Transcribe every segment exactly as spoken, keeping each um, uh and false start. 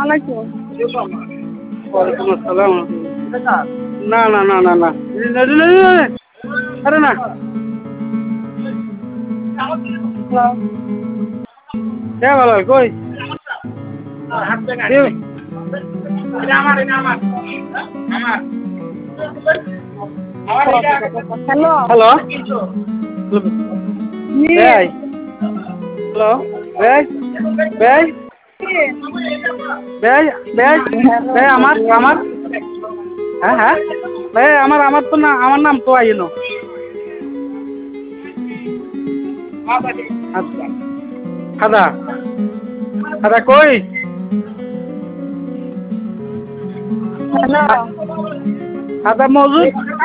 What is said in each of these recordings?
আলাইকুম। ওয়ালাইকুম আসসালাম। না না না না না আরে না হ্যালো। কে ভালো কই হ্যালো। হ্যালো জি। ভাই হ্যালো ভাই ভাই ভাই ভাই ভাই আমার আমার হ্যাঁ হ্যাঁ ভাই আমার আমার তো না আমার নাম তো আইনো আচ্ছা খাদা খাদা কই হ্যালো। খাদা মজুদ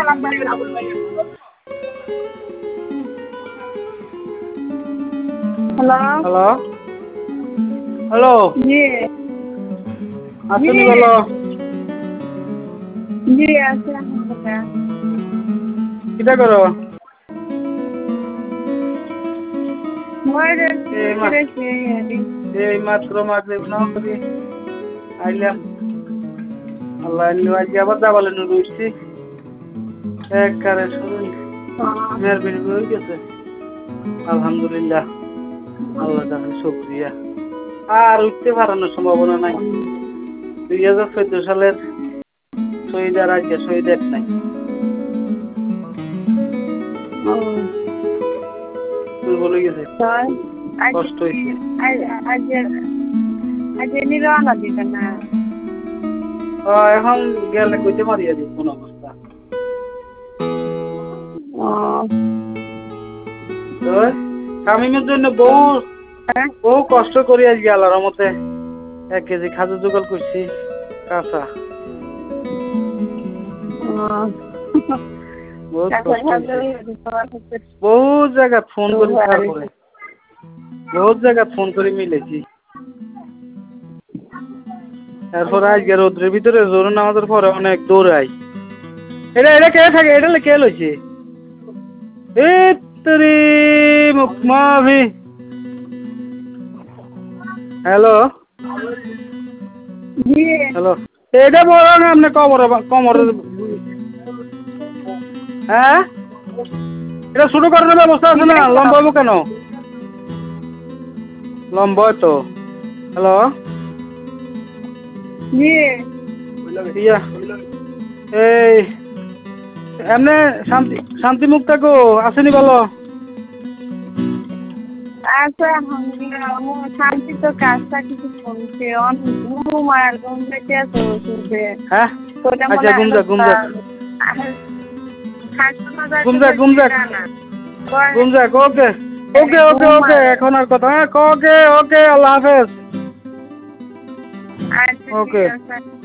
হ্যালো। হ্যালো হ্যালো জি। আসুনি বলো জি আছে আলহামদুলিল্লাহ। কিটা করো মরে এই মা রেখে এই মাত্র মাগরিব নাও করি আইলাম আল্লাহ আজকে আবার যাবালে নুরু উঠছি এক কারে শুনুন মেয়ের বের হয়ে গেছে আলহামদুলিল্লাহ আল্লাহ কাছে শুকরিয়া আর উঠতে পারানোর সম্ভাবনা নাই দুই হাজার চোদ্দ সালের শহীদ আর আজকে শহীদ এক নাই দুর্বল হয়ে গেছে কষ্ট হয়েছে রওনা দিবেন না এখন গেলে কইতে মারিয়া দিব কোন অবস্থা শামিমের জন্য বহু বহু কষ্ট করি আজকে আল্লাহর রহমতে এক কেজি খাজু জোগাড় করছি কাঁচা বহুত জায়গা ফোন করি তারপরে বহুত জায়গা ফোন করে মিলেছি তারপরে আজকে রোদ্রের ভিতরে জোর নামাজের পরে অনেক দৌড়াই এটা এটা কে থাকে এটা কে লইছে এত্তরি মুকমাভি হ্যালো হ্যালো এটা বড় না আপনি কমরে কমরে হ্যাঁ এটা শুরু করার ব্যবস্থা আছে না লম্বা হবো কেন লম্বা তো হ্যালো ইয়া এই এমনি শান্তি শান্তি মুক্তা গো আসেনি বলো আচ্ছা শান্তি তো কাজটা কিছু কমছে মায়ের ঘুম থেকে হ্যাঁ আচ্ছা ঘুম যাক ঘুম যাক ঘুম যাক ঘুম যাক ঘুম যাক ওকে ওকে ওকে ওকে এখন আর কথা হ্যাঁ ওকে ওকে আল্লাহ হাফেজ আচ্ছা ওকে ঠিক আছে